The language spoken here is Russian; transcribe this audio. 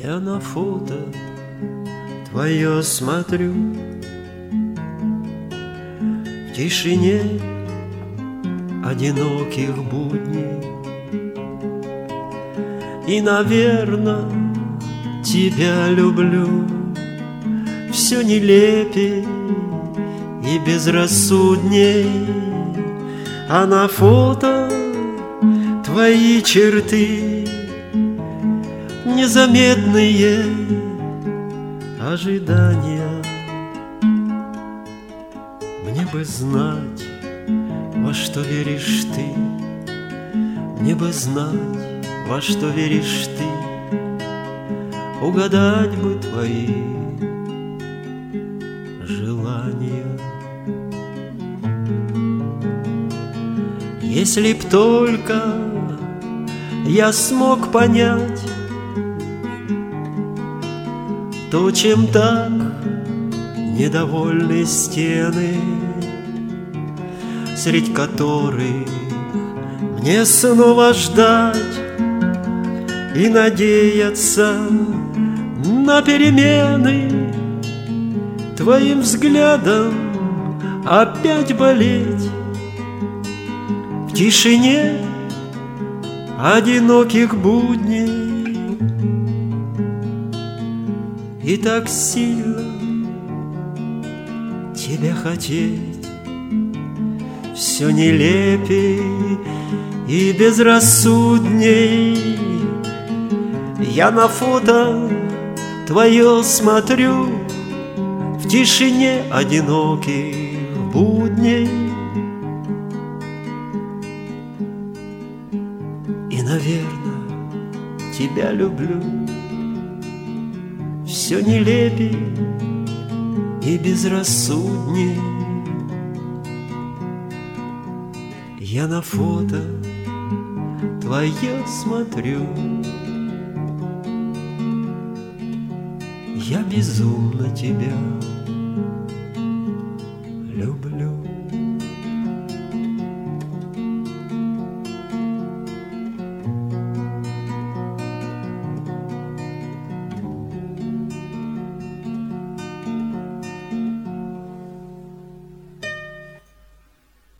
Я на фото твое смотрю в тишине одиноких будней. И, наверно, тебя люблю все нелепей и безрассудней. А на фото твои черты незаметные ожидания. Мне бы знать, во что веришь ты, мне бы знать, во что веришь ты, угадать бы твои желания. Если б только я смог понять то, чем так недовольны стены, средь которых мне снова ждать и надеяться на перемены, твоим взглядом опять болеть в тишине одиноких будней. И так сильно тебя хотеть все нелепей и безрассудней. Я на фото твое смотрю в тишине одиноких будней. И, наверно, тебя люблю все нелепей и безрассудней. Я на фото твое смотрю, я безумно тебя